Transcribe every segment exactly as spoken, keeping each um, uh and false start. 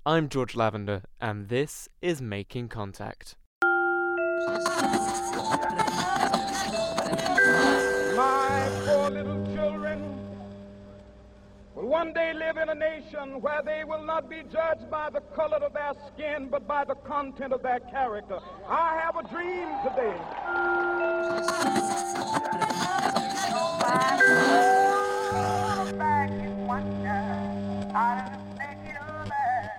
I'm George Lavender, and this is Making Contact. My poor little children will one day live in a nation where they will not be judged by the color of their skin, but by the content of their character. I have a dream today. Back in one time, I didn't think it over.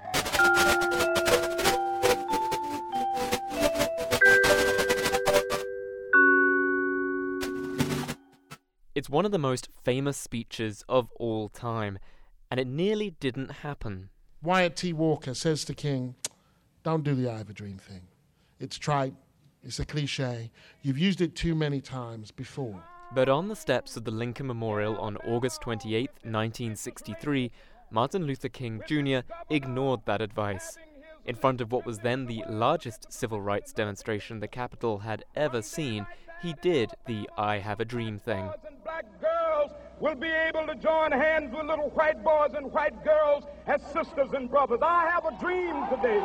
It's one of the most famous speeches of all time, and it nearly didn't happen. Wyatt T. Walker says to King, don't do the I have a dream thing. It's trite, it's a cliche, you've used it too many times before. But on the steps of the Lincoln Memorial on August twenty-eighth, nineteen sixty-three, Martin Luther King Junior ignored that advice. In front of what was then the largest civil rights demonstration the Capitol had ever seen, he did the I have a dream thing. Black girls will be able to join hands with little white boys and white girls as sisters and brothers. I have a dream today.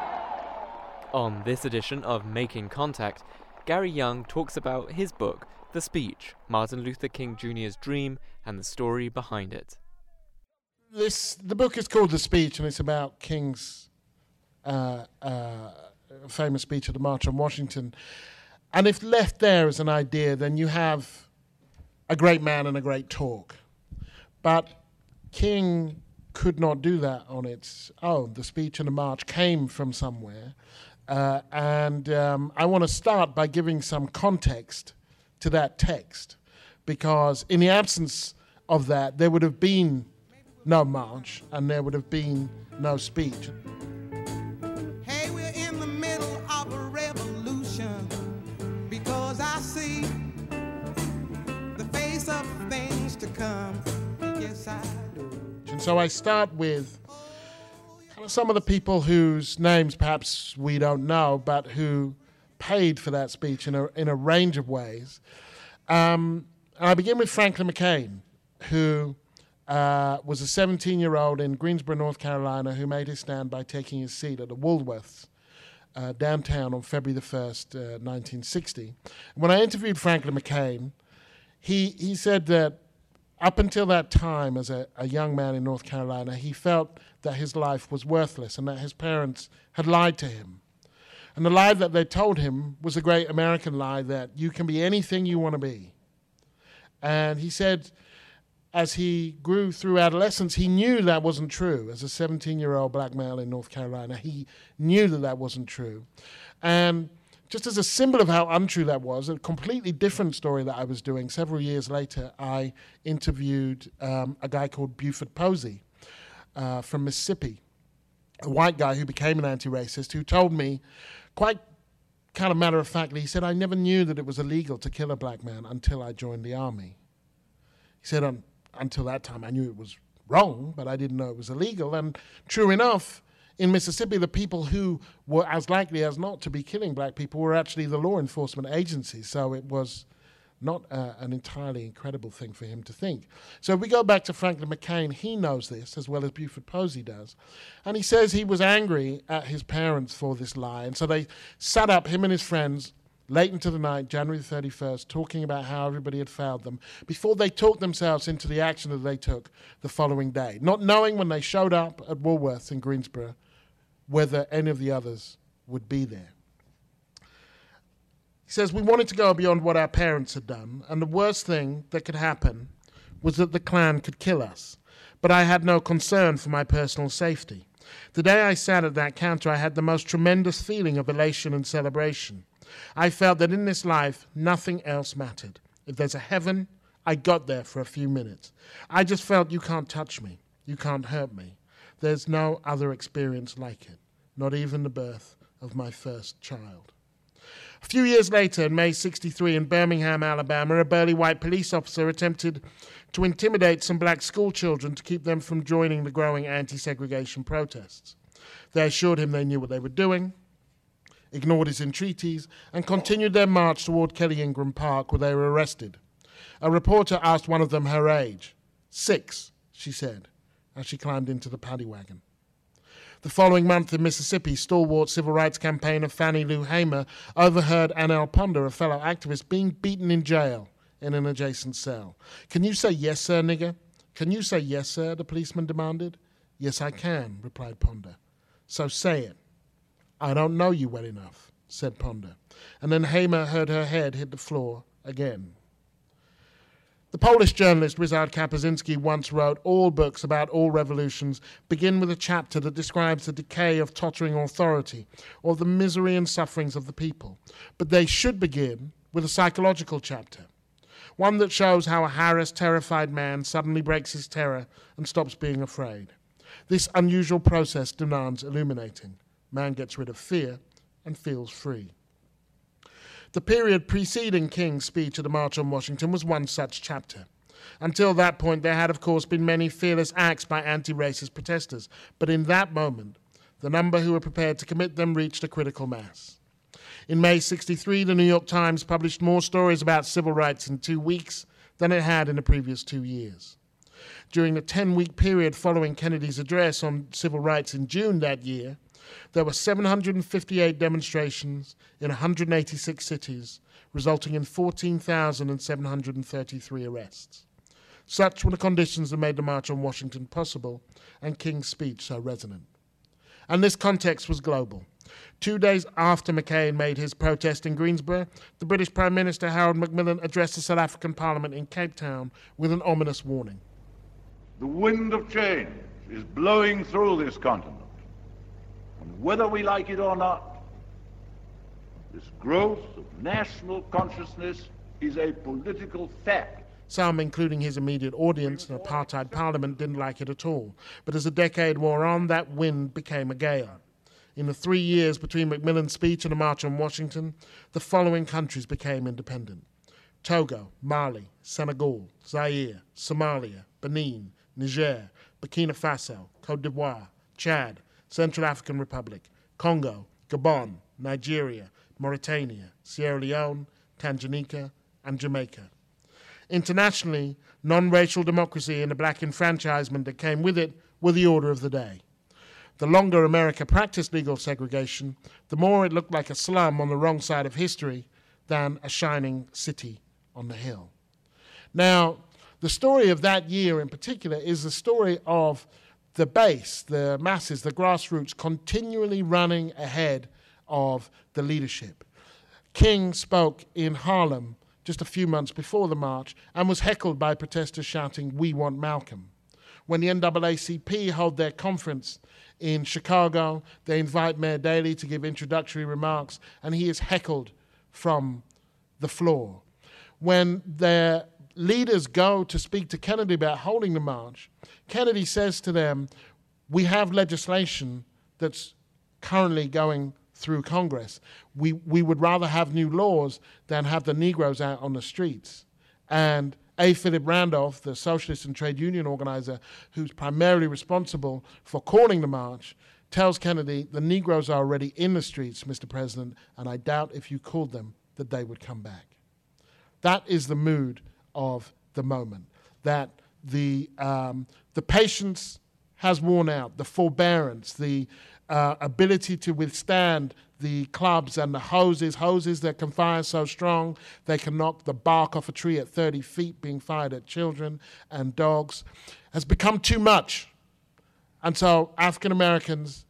On this edition of Making Contact, Gary Young talks about his book, The Speech, Martin Luther King Junior's Dream and the story behind it. This the book is called The Speech, and it's about King's uh, uh, famous speech at the March on Washington. And if left there as an idea, then you have a great man and a great talk. But King could not do that on its own. The speech and the march came from somewhere. Uh, and um, I want to start by giving some context to that text, because in the absence of that, there would have been no march and there would have been no speech. Hey, we're in the middle of a revolution, because I see the face of things to come. Yes, I do. And so I start with kind of some of the people whose names perhaps we don't know, but who paid for that speech in a in a range of ways. Um, and I begin with Franklin McCain, who uh, was a seventeen-year-old in Greensboro, North Carolina, who made his stand by taking his seat at the Woolworths uh, downtown on February the first, uh, nineteen sixty. When I interviewed Franklin McCain, he he said that up until that time, as a, a young man in North Carolina, he felt that his life was worthless and that his parents had lied to him. And the lie that they told him was a great American lie that you can be anything you want to be. And he said, as he grew through adolescence, he knew that wasn't true. As a seventeen-year-old black male in North Carolina, he knew that that wasn't true. And just as a symbol of how untrue that was, a completely different story that I was doing, several years later, I interviewed um, a guy called Buford Posey uh, from Mississippi, a white guy who became an anti-racist, who told me, quite kind of matter-of-factly, he said, I never knew that it was illegal to kill a black man until I joined the army. He said, um, until that time I knew it was wrong, but I didn't know it was illegal. And true enough, in Mississippi, the people who were as likely as not to be killing black people were actually the law enforcement agencies. So it was not uh, an entirely incredible thing for him to think. So if we go back to Franklin McCain, he knows this as well as Buford Posey does. And he says he was angry at his parents for this lie. And so they sat up, him and his friends, late into the night, January thirty-first, talking about how everybody had failed them before they talked themselves into the action that they took the following day, not knowing when they showed up at Woolworths in Greensboro whether any of the others would be there. He says, we wanted to go beyond what our parents had done, and the worst thing that could happen was that the Klan could kill us. But I had no concern for my personal safety. The day I sat at that counter, I had the most tremendous feeling of elation and celebration. I felt that in this life, nothing else mattered. If there's a heaven, I got there for a few minutes. I just felt you can't touch me. You can't hurt me. There's no other experience like it, not even the birth of my first child. A few years later, in May sixty-three, in Birmingham, Alabama, a burly white police officer attempted to intimidate some black school children to keep them from joining the growing anti-segregation protests. They assured him they knew what they were doing, ignored his entreaties, and continued their march toward Kelly Ingram Park, where they were arrested. A reporter asked one of them her age. Six, she said, as she climbed into the paddy wagon. The following month in Mississippi, stalwart civil rights campaigner Fannie Lou Hamer overheard Anel Ponder, a fellow activist, being beaten in jail in an adjacent cell. "Can you say yes, sir, nigger? Can you say yes, sir?" the policeman demanded. "Yes, I can," replied Ponder. "So say it." "I don't know you well enough," said Ponder. And then Hamer heard her head hit the floor again. The Polish journalist Ryszard Kapuscinski once wrote, "All books about all revolutions begin with a chapter that describes the decay of tottering authority or the misery and sufferings of the people. But they should begin with a psychological chapter, one that shows how a harassed, terrified man suddenly breaks his terror and stops being afraid. This unusual process demands illuminating. Man gets rid of fear and feels free." The period preceding King's speech at the March on Washington was one such chapter. Until that point, there had, of course, been many fearless acts by anti-racist protesters, but in that moment, the number who were prepared to commit them reached a critical mass. In May sixty-three, the New York Times published more stories about civil rights in two weeks than it had in the previous two years. During the ten-week period following Kennedy's address on civil rights in June that year, there were seven hundred fifty-eight demonstrations in one hundred eighty-six cities, resulting in fourteen thousand seven hundred thirty-three arrests. Such were the conditions that made the March on Washington possible and King's speech so resonant. And this context was global. Two days after McCain made his protest in Greensboro, the British Prime Minister Harold Macmillan addressed the South African Parliament in Cape Town with an ominous warning. "The wind of change is blowing through this continent. And whether we like it or not, this growth of national consciousness is a political fact." Some, including his immediate audience, an apartheid parliament, didn't like it at all. But as the decade wore on, that wind became a gale. In the three years between Macmillan's speech and the March on Washington, the following countries became independent: Togo, Mali, Senegal, Zaire, Somalia, Benin, Niger, Burkina Faso, Cote d'Ivoire, Chad, Central African Republic, Congo, Gabon, Nigeria, Mauritania, Sierra Leone, Tanganyika, and Jamaica. Internationally, non-racial democracy and the black enfranchisement that came with it were the order of the day. The longer America practiced legal segregation, the more it looked like a slum on the wrong side of history than a shining city on the hill. Now, the story of that year in particular is the story of the base, the masses, the grassroots, continually running ahead of the leadership. King spoke in Harlem just a few months before the march and was heckled by protesters shouting, "We want Malcolm." When the N double A C P hold their conference in Chicago, they invite Mayor Daley to give introductory remarks, and he is heckled from the floor. When their leaders go to speak to Kennedy about holding the march, Kennedy says to them, "We have legislation that's currently going through Congress. We, we would rather have new laws than have the Negroes out on the streets." And A. Philip Randolph, the socialist and trade union organizer who's primarily responsible for calling the march, tells Kennedy, "The Negroes are already in the streets, Mister President, and I doubt if you called them that they would come back." That is the mood of the moment, that the, um, the patience has worn out, the forbearance, the uh, ability to withstand the clubs and the hoses, hoses that can fire so strong they can knock the bark off a tree at thirty feet being fired at children and dogs, has become too much. And so African Americans,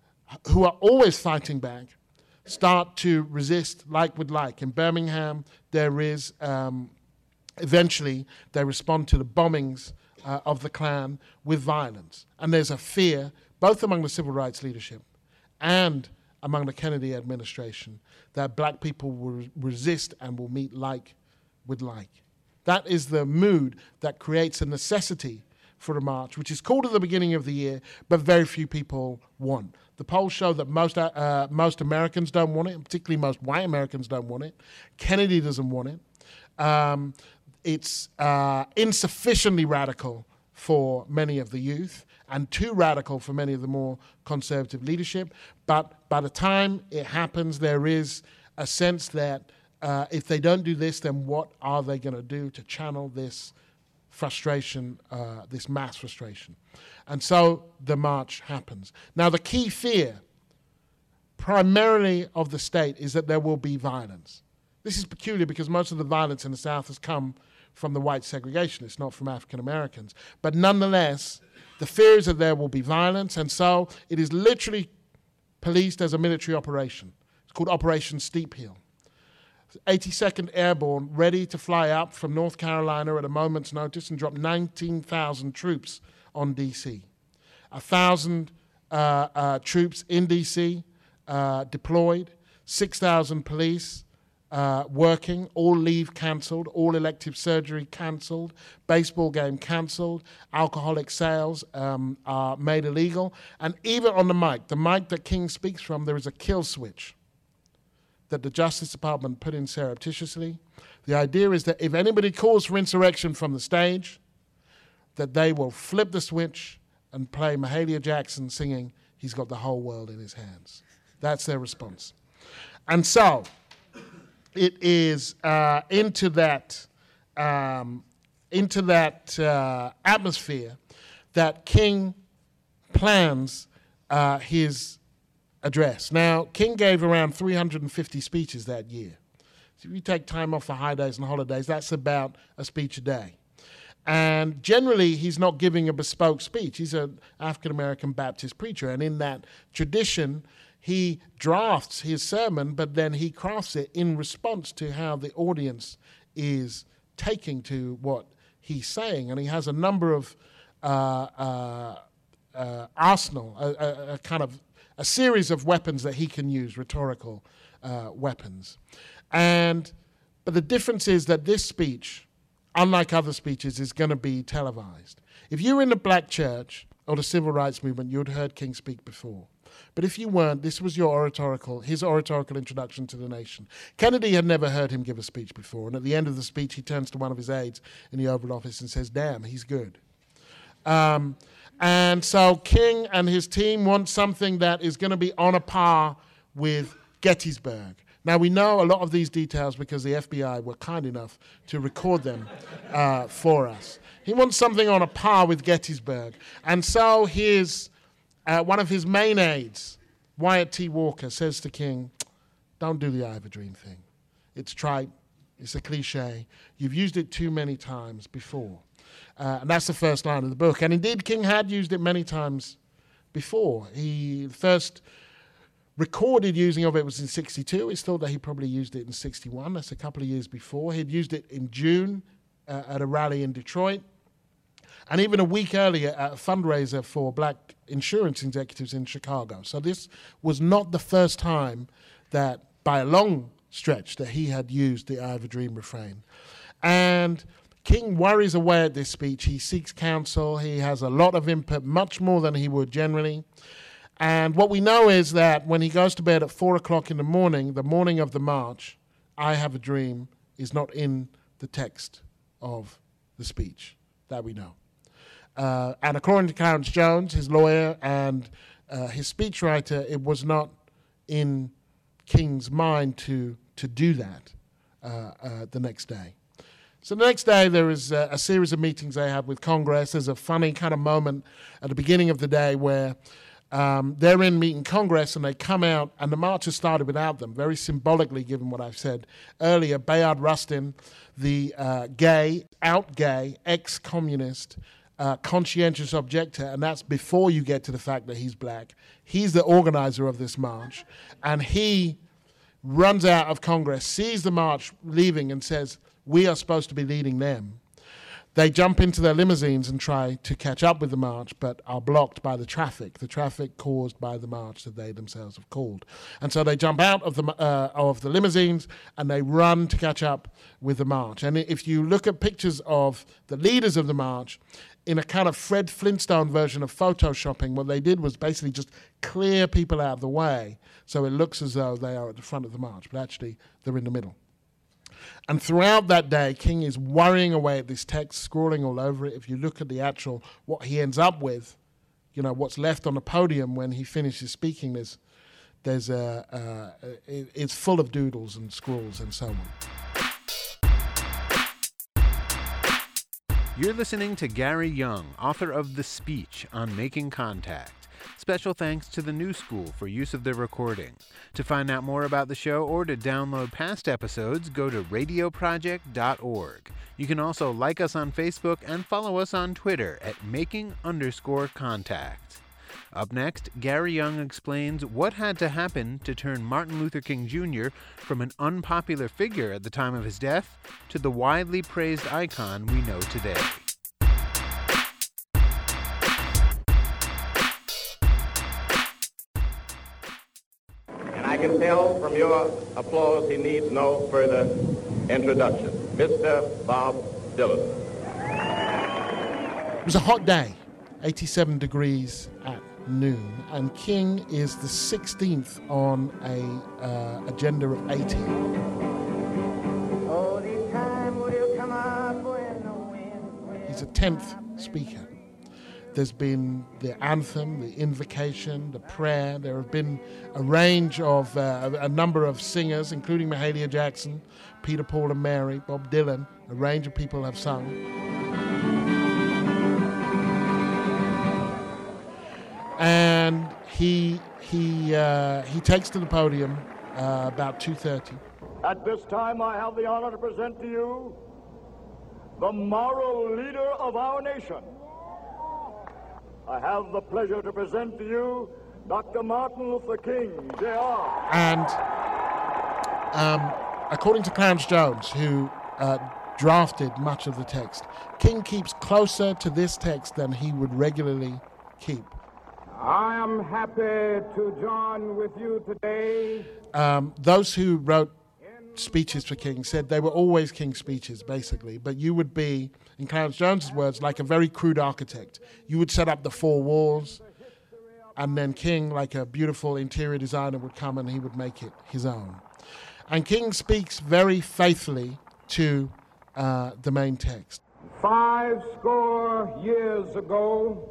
who are always fighting back, start to resist like with like. In Birmingham, there is, um, eventually, they respond to the bombings uh, of the Klan with violence. And there's a fear, both among the civil rights leadership and among the Kennedy administration, that black people will resist and will meet like with like. That is the mood that creates a necessity for a march, which is called at the beginning of the year, but very few people want. The polls show that most, uh, most Americans don't want it, and particularly most white Americans don't want it. Kennedy doesn't want it. Um, it's uh, insufficiently radical for many of the youth, and too radical for many of the more conservative leadership. But by the time it happens, there is a sense that uh, if they don't do this, then what are they going to do to channel this frustration, uh, this mass frustration. And so the march happens. Now, the key fear, primarily of the state, is that there will be violence. This is peculiar because most of the violence in the South has come from the white segregationists, not from African Americans. But nonetheless, the fear is that there will be violence, and so it is literally policed as a military operation. It's called Operation Steep Hill. eighty-second Airborne, ready to fly up from North Carolina at a moment's notice and drop nineteen thousand troops on D C. one thousand uh, uh, troops in D C uh, deployed, six thousand police uh, working, all leave cancelled, all elective surgery cancelled, baseball game cancelled, alcoholic sales um, are made illegal, and even on the mic, the mic that King speaks from, there is a kill switch that the Justice Department put in surreptitiously. The idea is that if anybody calls for insurrection from the stage, that they will flip the switch and play Mahalia Jackson singing, "He's got the whole world in his hands." That's their response. And so it is uh, into that, um, into that uh, atmosphere that King plans uh, his address. Now, King gave around three hundred fifty speeches that year. So if you take time off for high days and holidays, that's about a speech a day. And generally, he's not giving a bespoke speech. He's an African-American Baptist preacher, and in that tradition, he drafts his sermon, but then he crafts it in response to how the audience is taking to what he's saying. And he has a number of uh, uh, uh, arsenal, a, a, a kind of a series of weapons that he can use, rhetorical uh, weapons. And, but the difference is that this speech, unlike other speeches, is going to be televised. If you were in the black church or the civil rights movement, you'd heard King speak before. But if you weren't, this was your oratorical, his oratorical introduction to the nation. Kennedy had never heard him give a speech before, and at the end of the speech, he turns to one of his aides in the Oval Office and says, "Damn, he's good." Um, And so King and his team want something that is going to be on a par with Gettysburg. Now, we know a lot of these details because the F B I were kind enough to record them uh, for us. He wants something on a par with Gettysburg. And so his, uh, one of his main aides, Wyatt T. Walker, says to King, "Don't do the I Have a Dream thing. It's trite. It's a cliche. You've used it too many times before." Uh, and that's the first line of the book. And indeed, King had used it many times before. He first recorded using of it was in sixty-two. It's thought that he probably used it in sixty-one. That's a couple of years before. He'd used it in June uh, at a rally in Detroit. And even a week earlier at a fundraiser for black insurance executives in Chicago. So this was not the first time that, by a long stretch, that he had used the I Have a Dream refrain. And King worries away at this speech. He seeks counsel. He has a lot of input, much more than he would generally. And what we know is that when he goes to bed at four o'clock in the morning, the morning of the march, I Have a Dream is not in the text of the speech. That we know. Uh, and according to Clarence Jones, his lawyer and uh, his speechwriter, it was not in King's mind to, to do that uh, uh, the next day. So the next day, there is a, a series of meetings they have with Congress. There's a funny kind of moment at the beginning of the day where um, they're in meeting Congress and they come out, and the march has started without them, very symbolically, given what I've said earlier. Bayard Rustin, the uh, gay, out gay, ex-communist, uh, conscientious objector, and that's before you get to the fact that he's black. He's the organizer of this march, and he runs out of Congress, sees the march leaving, and says, "We are supposed to be leading them." They jump into their limousines and try to catch up with the march, but are blocked by the traffic, the traffic caused by the march that they themselves have called. And so they jump out of the uh, of the limousines and they run to catch up with the march. And if you look at pictures of the leaders of the march, in a kind of Fred Flintstone version of photoshopping, what they did was basically just clear people out of the way so it looks as though they are at the front of the march, but actually they're in the middle. And throughout that day, King is worrying away at this text, scrawling all over it. If you look at the actual, what he ends up with, you know, what's left on the podium when he finishes speaking, there's, there's a, uh, it, it's full of doodles and scrawls and so on. You're listening to Gary Young, author of The Speech on Making Contact. Special thanks to the New School for use of the recording. To find out more about the show or to download past episodes, go to radio project dot org. You can also like us on Facebook and follow us on Twitter at making underscore contact. Up next, Gary Young explains what had to happen to turn Martin Luther King Junior from an unpopular figure at the time of his death to the widely praised icon we know today. And I can tell from your applause he needs no further introduction. Mister Bob Dylan. It was a hot day, eighty-seven degrees at noon, and King is the sixteenth on a uh, agenda of eighty. He's a tenth speaker. There's been the anthem, the invocation, the prayer. There have been a range of, uh, a number of singers, including Mahalia Jackson, Peter, Paul and Mary, Bob Dylan. A range of people have sung. And he he uh, he takes to the podium uh, about two thirty. At this time, I have the honor to present to you the moral leader of our nation. I have the pleasure to present to you Doctor Martin Luther King, J R And um, according to Clarence Jones, who uh, drafted much of the text, King keeps closer to this text than he would regularly keep. I am happy to join with you today. Um, those who wrote speeches for King said they were always King speeches, basically, but you would be, in Clarence Jones's words, like a very crude architect. You would set up the four walls, and then King, like a beautiful interior designer, would come and he would make it his own. And King speaks very faithfully to uh, the main text. Five score years ago,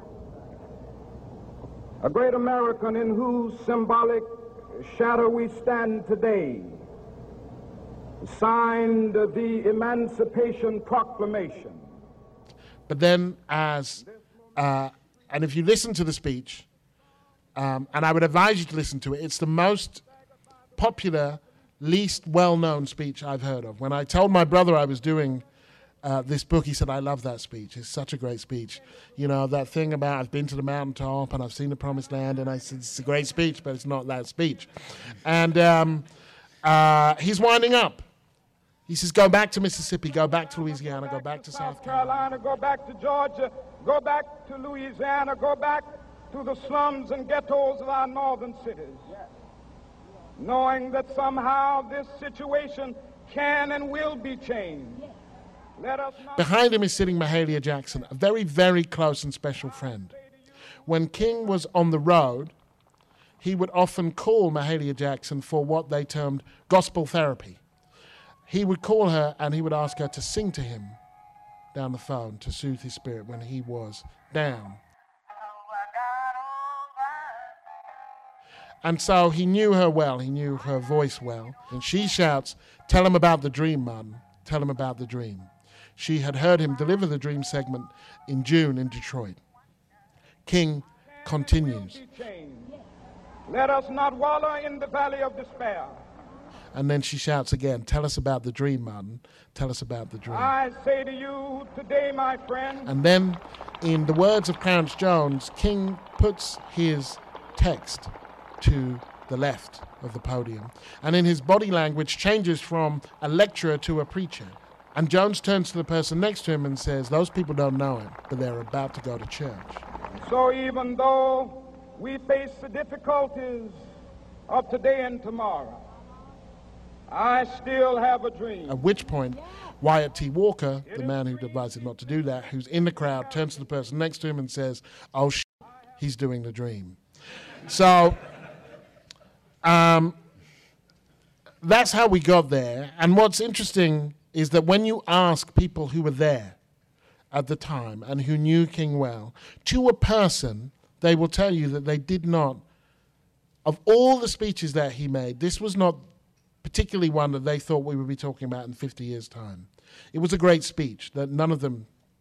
a great American in whose symbolic shadow we stand today signed the Emancipation Proclamation. But then as, uh, and if you listen to the speech, um, and I would advise you to listen to it, it's the most popular, least well-known speech I've heard of. When I told my brother I was doing uh, this book, he said, I love that speech. It's such a great speech. You know, that thing about I've been to the mountaintop and I've seen the promised land, and I said, it's a great speech, but it's not that speech. And um, uh, he's winding up. He says, go back to Mississippi, go back to Louisiana, go back to South Carolina. Go back to Georgia, go back to Louisiana, go back to the slums and ghettos of our northern cities. Knowing that somehow this situation can and will be changed. Let us not Behind him is sitting Mahalia Jackson, a very, very close and special friend. When King was on the road, he would often call Mahalia Jackson for what they termed gospel therapy. He would call her and he would ask her to sing to him down the phone to soothe his spirit when he was down. And so he knew her well, he knew her voice well. And she shouts, tell him about the dream, Martin, tell him about the dream. She had heard him deliver the dream segment in June in Detroit. King continues. Let us not wallow in the valley of despair. And then she shouts again, tell us about the dream, Martin. Tell us about the dream. I say to you today, my friend. And then, in the words of Clarence Jones, King puts his text to the left of the podium. And in his body language changes from a lecturer to a preacher. And Jones turns to the person next to him and says, those people don't know him, but they're about to go to church. So even though we face the difficulties of today and tomorrow, I still have a dream. At which point, Wyatt T. Walker, the man who advised him not to do that, who's in the crowd, turns to the person next to him and says, oh, shit, he's doing the dream. So, um, that's how we got there. And what's interesting is that when you ask people who were there at the time and who knew King well, to a person, they will tell you that they did not, of all the speeches that he made, this was not particularly one that they thought we would be talking about in fifty years' time. It was a great speech that none of them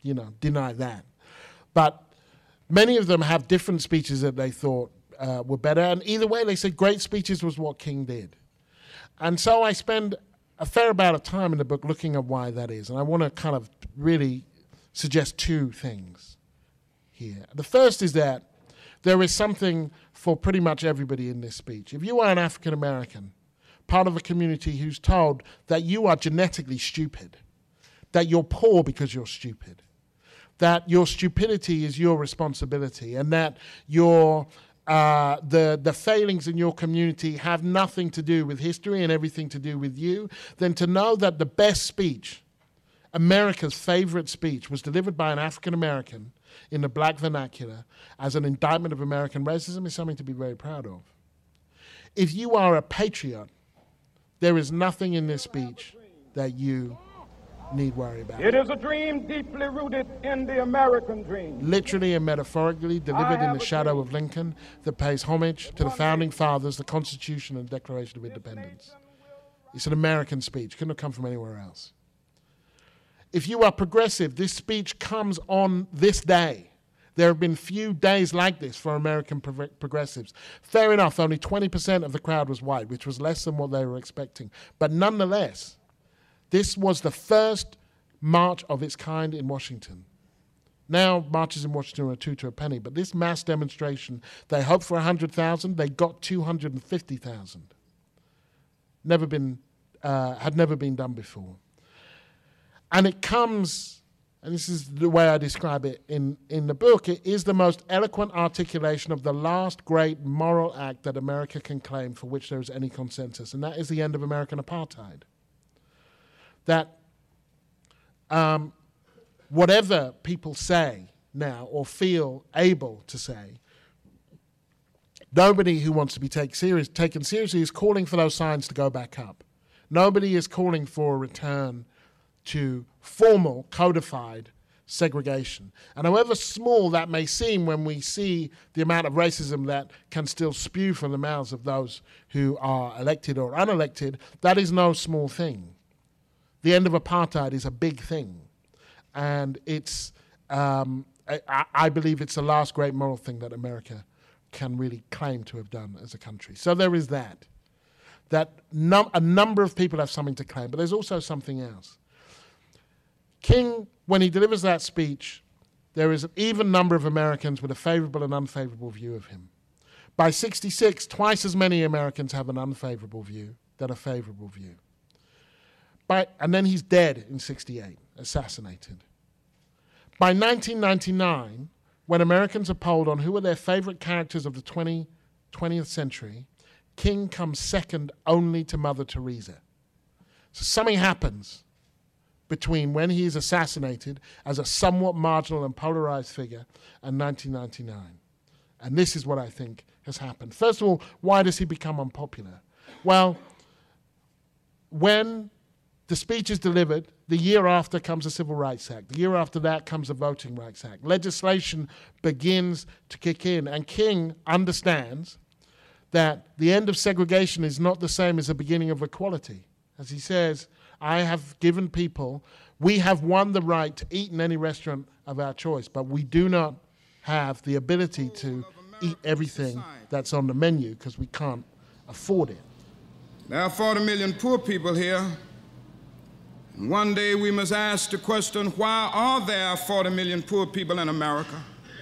you know, deny that. But many of them have different speeches that they thought uh, were better. And either way, they said great speeches was what King did. And so I spend a fair amount of time in the book looking at why that is. And I want to kind of really suggest two things here. The first is that there is something for pretty much everybody in this speech. If you are an African American, part of a community who's told that you are genetically stupid, that you're poor because you're stupid, that your stupidity is your responsibility, and that your uh, the the failings in your community have nothing to do with history and everything to do with you, then to know that the best speech, America's favorite speech, was delivered by an African American in the black vernacular as an indictment of American racism is something to be very proud of. If you are a patriot, there is nothing in this speech that you need worry about. It is a dream deeply rooted in the American dream. Literally and metaphorically delivered in the shadow of Lincoln, that pays homage to the founding fathers, the Constitution, and Declaration of Independence. It's an American speech. Couldn't have come from anywhere else. If you are progressive, this speech comes on this day. There have been few days like this for American pro- progressives. Fair enough, only twenty percent of the crowd was white, which was less than what they were expecting. But nonetheless, this was the first march of its kind in Washington. Now, marches in Washington are a two to a penny, but this mass demonstration, they hoped for one hundred thousand, they got two hundred fifty thousand. Never been, uh, had never been done before. And it comes, and this is the way I describe it in, in the book, it is the most eloquent articulation of the last great moral act that America can claim for which there is any consensus, and that is the end of American apartheid. That um, whatever people say now or feel able to say, nobody who wants to be take serious, taken seriously is calling for those signs to go back up. Nobody is calling for a return to formal, codified segregation. And however small that may seem when we see the amount of racism that can still spew from the mouths of those who are elected or unelected, that is no small thing. The end of apartheid is a big thing. And it's, um, I, I believe it's the last great moral thing that America can really claim to have done as a country. So there is that. That num- a number of people have something to claim, but there's also something else. King, when he delivers that speech, there is an even number of Americans with a favorable and unfavorable view of him. By sixty-six, twice as many Americans have an unfavorable view than a favorable view. By, and then he's dead in sixty-eight, assassinated. By nineteen ninety-nine, when Americans are polled on who are their favorite characters of the twentieth century, King comes second only to Mother Teresa. So something happens between when he is assassinated as a somewhat marginal and polarized figure and nineteen ninety-nine. And this is what I think has happened. First of all, why does he become unpopular? Well, when the speech is delivered, the year after comes the Civil Rights Act. The year after that comes the Voting Rights Act. Legislation begins to kick in, and King understands that the end of segregation is not the same as the beginning of equality. As he says, I have given people, we have won the right to eat in any restaurant of our choice, but we do not have the ability to eat everything that's on the menu because we can't afford it. There are forty million poor people here, and one day we must ask the question, why are there forty million poor people in America?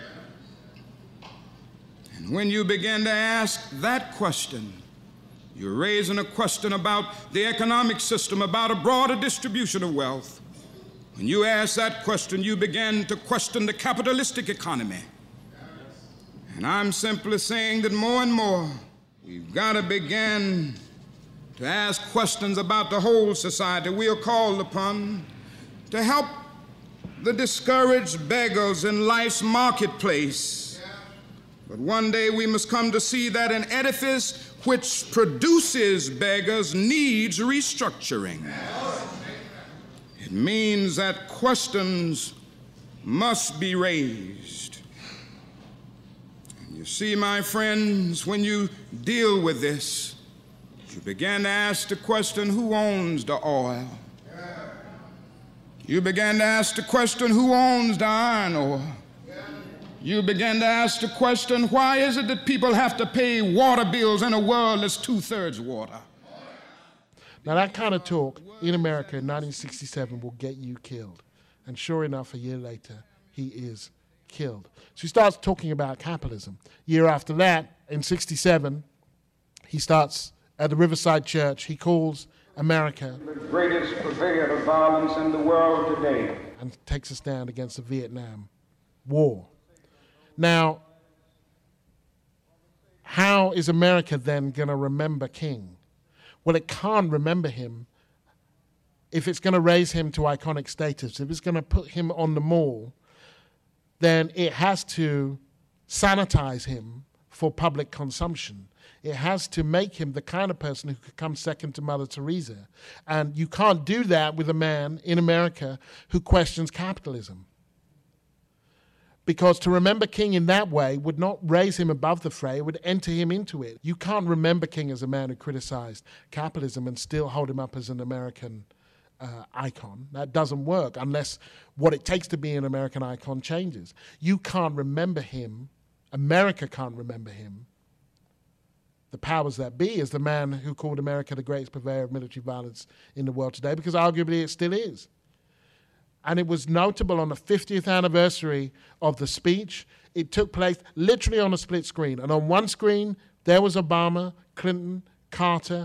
And when you begin to ask that question, you're raising a question about the economic system, about a broader distribution of wealth. When you ask that question, you begin to question the capitalistic economy. And I'm simply saying that more and more, we've got to begin to ask questions about the whole society. We are called upon to help the discouraged beggars in life's marketplace. But one day we must come to see that an edifice which produces beggars needs restructuring. It means that questions must be raised. And you see, my friends, when you deal with this, you begin to ask the question, who owns the oil? You began to ask the question, who owns the iron ore? You began to ask the question, why is it that people have to pay water bills in a world that's two-thirds water? Now that kind of talk in America in nineteen sixty-seven will get you killed. And sure enough, a year later, he is killed. So he starts talking about capitalism. Year after that, in sixty-seven, he starts at the Riverside Church. He calls America the greatest purveyor of violence in the world today, and takes a stand against the Vietnam War. Now, how is America then going to remember King? Well, it can't remember him if it's going to raise him to iconic status. If it's going to put him on the mall, then it has to sanitize him for public consumption. It has to make him the kind of person who could come second to Mother Teresa. And you can't do that with a man in America who questions capitalism. Because to remember King in that way would not raise him above the fray, it would enter him into it. You can't remember King as a man who criticized capitalism and still hold him up as an American uh, icon. That doesn't work unless what it takes to be an American icon changes. You can't remember him, America can't remember him, the powers that be, as the man who called America the greatest purveyor of military violence in the world today, because arguably it still is. And it was notable on the fiftieth anniversary of the speech. It took place literally on a split screen. And on one screen, there was Obama, Clinton, Carter,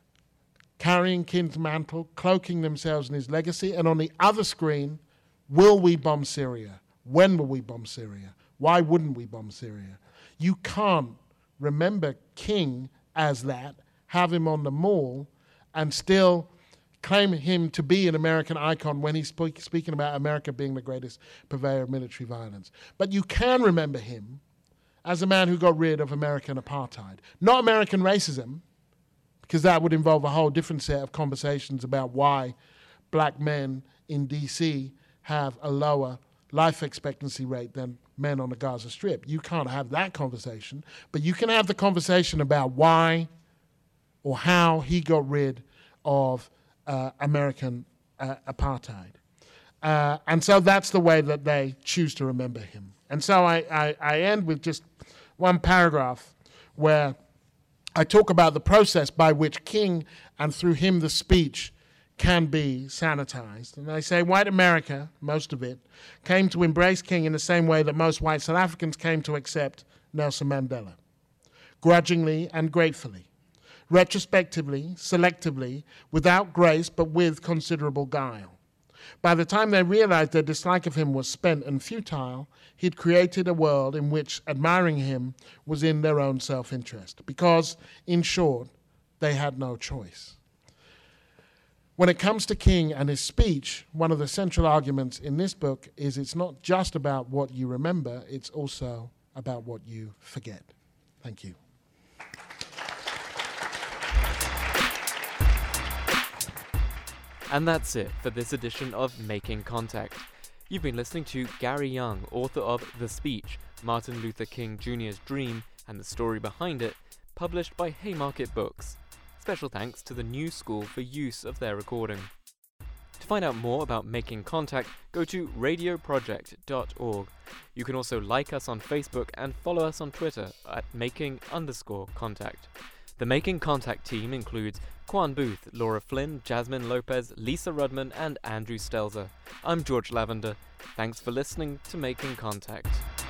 carrying King's mantle, cloaking themselves in his legacy. And on the other screen, will we bomb Syria? When will we bomb Syria? Why wouldn't we bomb Syria? You can't remember King as that, have him on the mall, and still claim him to be an American icon when he's speak, speaking about America being the greatest purveyor of military violence. But you can remember him as a man who got rid of American apartheid. Not American racism, because that would involve a whole different set of conversations about why black men in D C have a lower life expectancy rate than men on the Gaza Strip. You can't have that conversation, but you can have the conversation about why or how he got rid of Uh, American uh, apartheid. Uh, and so that's the way that they choose to remember him. And so I, I, I end with just one paragraph where I talk about the process by which King, and through him the speech, can be sanitized. And I say white America, most of it, came to embrace King in the same way that most white South Africans came to accept Nelson Mandela, grudgingly and gratefully, retrospectively, selectively, without grace, but with considerable guile. By the time they realized their dislike of him was spent and futile, he'd created a world in which admiring him was in their own self-interest, because, in short, they had no choice. When it comes to King and his speech, one of the central arguments in this book is it's not just about what you remember, it's also about what you forget. Thank you. And that's it for this edition of Making Contact. You've been listening to Gary Young, author of The Speech, Martin Luther King Junior's Dream and the Story Behind It, published by Haymarket Books. Special thanks to the New School for use of their recording. To find out more about Making Contact, go to radio project dot org. You can also like us on Facebook and follow us on Twitter at making underscore contact. The Making Contact team includes Quan Booth, Laura Flynn, Jasmine Lopez, Lisa Rudman, and Andrew Stelzer. I'm George Lavender. Thanks for listening to Making Contact.